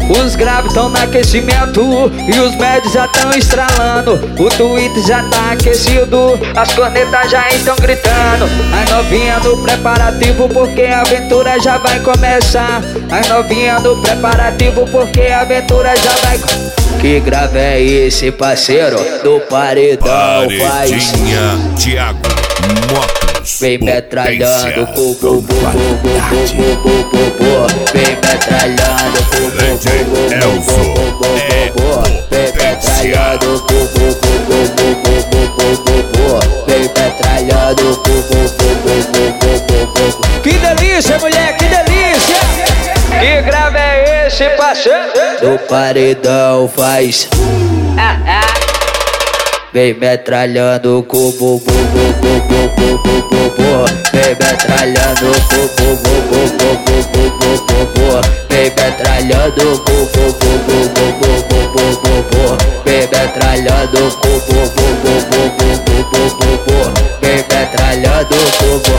Os graves tão no aquecimento e os médios já tão estralando. O Twitter já tá aquecido, as cornetas já estão gritando. As novinha no preparativo porque a aventura já vai começar. As novinha no preparativo porque a aventura já vai começar. Que grave é esse, parceiro? Do paredão faz. Thiago Motos. Vem metralhando, vem metralhando, Elzo vem metralhando, vem metralhando. Que delícia, mulher, que delícia! Que grave é esse, parceiro? Do paredão faz. Vem metralhando cubo, vem metralhando cubo, vem metralhando cubo, vem metralhando cubo, vem metralhando cubo.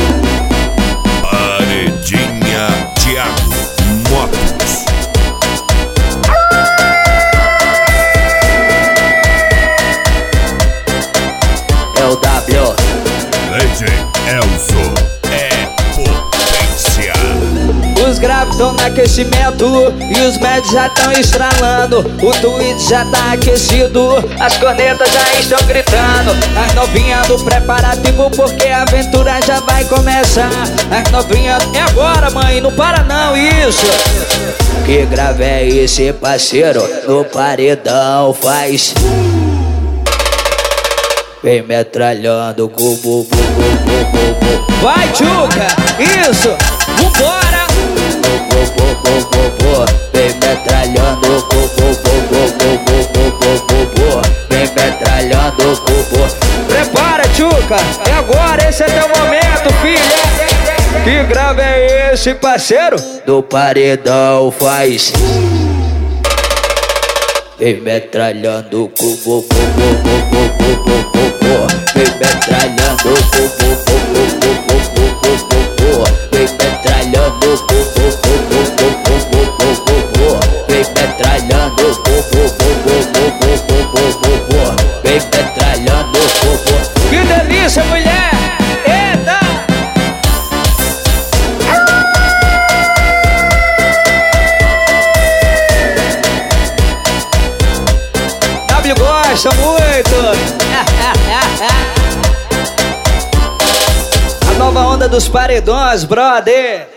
Paredinha Thiago Motos. Legend Elzo é potência. Os graves tão no aquecimento e os médios já tão estralando. O Twitter já tá aquecido, as cornetas já estão gritando. As novinha do preparativo porque a aventura já vai começar. As novinha, é agora, mãe, não para não, isso. Que grave é esse, parceiro? No paredão faz. Vem metralhando cubo, vai, Tchuca, isso, vambora. Vem metralhando cubo, vem metralhando cubo. Prepara, Tchuca, é agora, esse é teu momento, filha. Que grave é esse, parceiro? Do paredão faz. Vem metralhando cubo, vem metralhando cubo, vem metralhando cubo, vem metralhando cubo, vem metralhando cubo. Que delícia, mulher! Eita! Gosta muito. A nova onda dos paredões, brother.